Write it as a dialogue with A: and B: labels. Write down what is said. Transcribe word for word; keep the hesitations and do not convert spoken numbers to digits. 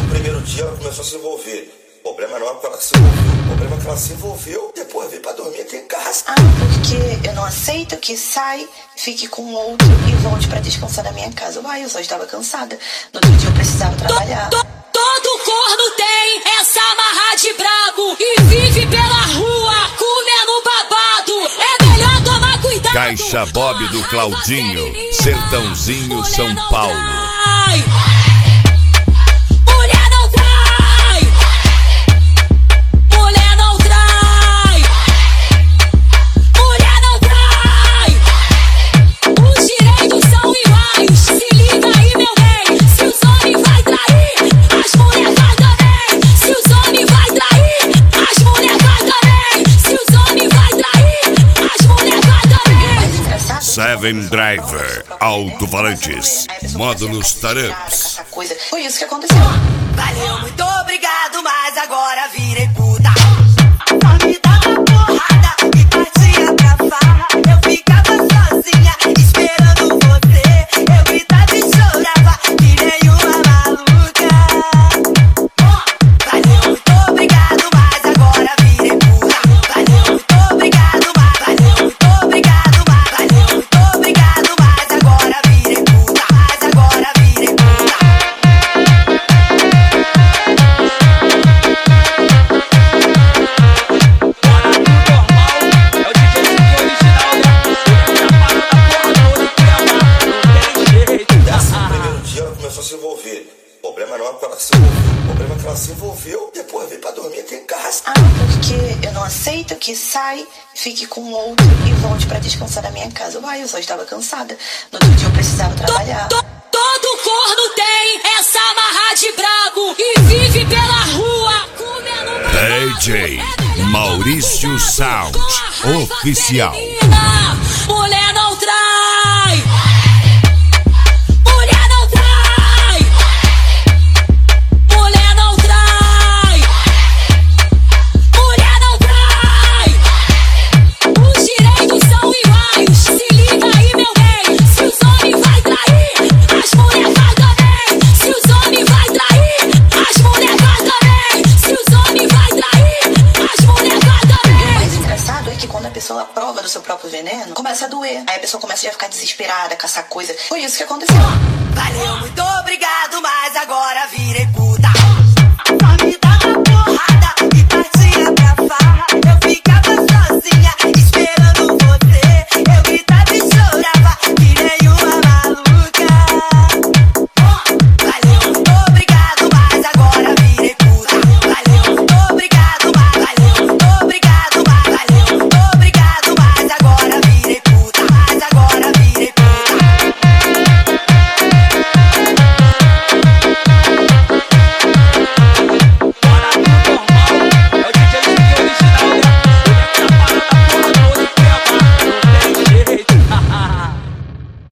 A: primeiro dia ela começou a se envolver. O problema não é que ela se envolveu. O problema é que ela se envolveu, depois veio pra dormir aqui em casa.
B: Ah, porque eu não aceito que sai, fique com outro e volte pra descansar na minha casa. Uai, eu só estava cansada. No outro dia eu precisava trabalhar.
C: To, to, todo corno tem essa marra de brabo e vive pela rua comendo babado. É melhor tomar cuidado.
D: Caixa Bob do Claudinho, Sertãozinho, São Paulo.
C: Mulher não trai. Mulher não trai. Mulher não trai. Os direitos são iguais. Se liga aí, meu bem. Se os homens vai trair, as mulheres vai também. Se os homens vai trair, as mulheres vai também. Se os homens vai trair, as mulheres vai também.
D: Seven Driver, alto-falantes, módulos Taramps.
B: Foi isso que aconteceu.
E: Valeu, muito obrigado, mas agora virei puta. Só me dava porrada e partia pra farra. Eu ficava sozinha, esperando você. Eu gritava e chorava, que nem uma maluca. Valeu, muito obrigado, mas agora virei puta. Valeu, muito obrigado, mas valeu, muito obrigado, mas valeu, muito obrigado, mas agora virei puta. Mas agora virei puta.
A: Se envolver. O problema não é que ela se envolveu. O problema é que ela se envolveu, depois veio pra dormir aqui em casa.
B: Ah, porque eu não aceito que sai, fique com outro e volte pra descansar na minha casa. Uai, eu só estava cansada. No outro dia eu precisava trabalhar.
C: To, to, todo corno tem essa marra de brabo e vive pela rua comendo babado.
D: D J Maurício Sound Oficial.
C: Mulher não trai.
B: A prova do seu próprio veneno começa a doer. Aí a pessoa começa a ficar desesperada, caçar coisa. Foi isso que aconteceu.
E: Valeu, muito obrigado, mas agora